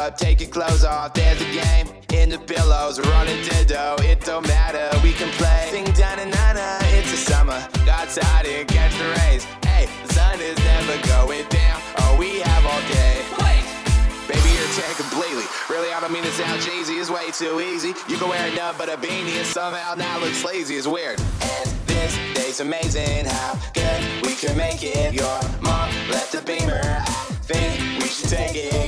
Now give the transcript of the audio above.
up, take your clothes off. There's a game in the pillows. We're on Nintendo, it don't matter. We can play. Sing da-na-na-na, it's a summer. Go outside and catch the rays. Hey, the sun is never going down. Oh, we have all day. Wait! Baby, you're tan completely. Really, I don't mean to sound cheesy. It's way too easy. You can wear nothing but a beanie and somehow now looks lazy. It's weird. And this day's amazing. How good we can make it. Your mom left a Beamer. I think we should take it.